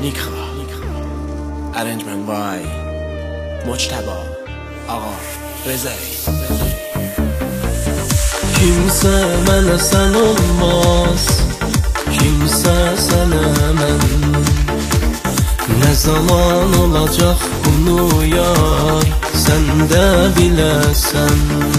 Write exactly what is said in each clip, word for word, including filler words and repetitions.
نیکرا ارنجمنت بای مجتبی آقا رضایی. Kimse mənə sən olmaz, kimsə sənə mən. Nə zaman olacaq bunu yar, sən də biləsən.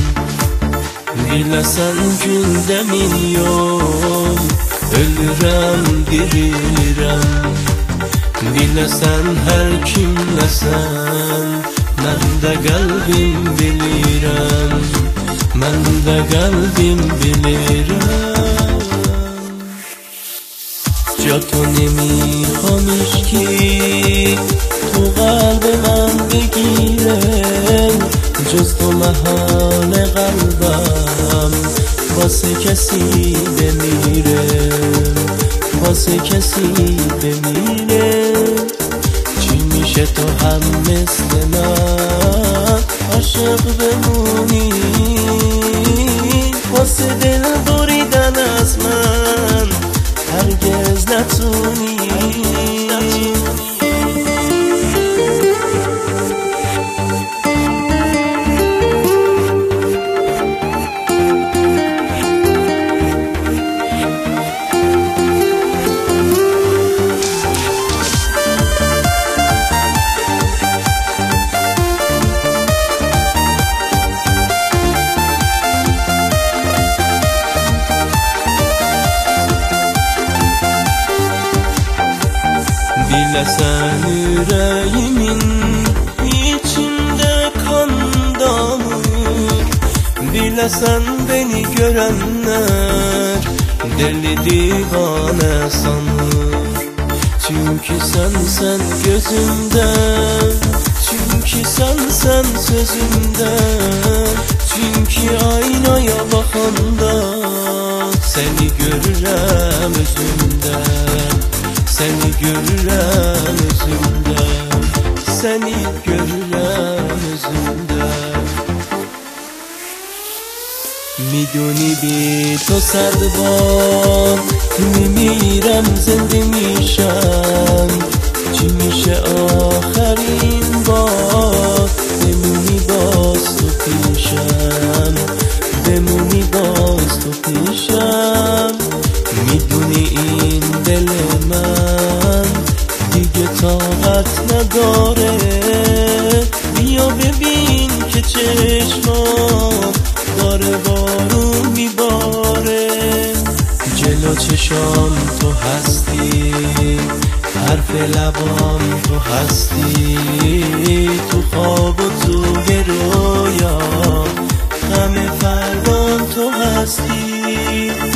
Biləsən gündə milyon, ölürəm, dirirəm. Biləsən hər kimləsən, mən də qəlbim bilirəm. Mən də qəlbim bilirəm. جا تو نمیخوام عشقی تو قلب من بگیره، جز تو محال قلبم واسه کسی بمیره، واسه کسی بمیره. چی میشه تو هم مثل من عاشق بمونی، واسه دل بریدن از من هرگز نتونی. Biləsən ürəyimin içində kan damır, biləsən beni görənlər deli divane sanır. Çünkü sensen gözümdə, çünkü sensen sözümdə, çünkü aynaya baxanda seni görürəm özümdə. Seni görürəm özümdə, seni görürəm özümdə. میدونی بی تو صد بار میمیرم زنده میشم. چی میشه آخرین بار بمونی باز تو پیشم، بمونی باز تو پیشم. میدونی این دل من دیگه طاقت نداره، بیا ببین که چشمام داره بارون میباره. جلو چشام تو هستی، حرف لبام تو هستی، تو خواب و تو رویا غم فردام تو هستی.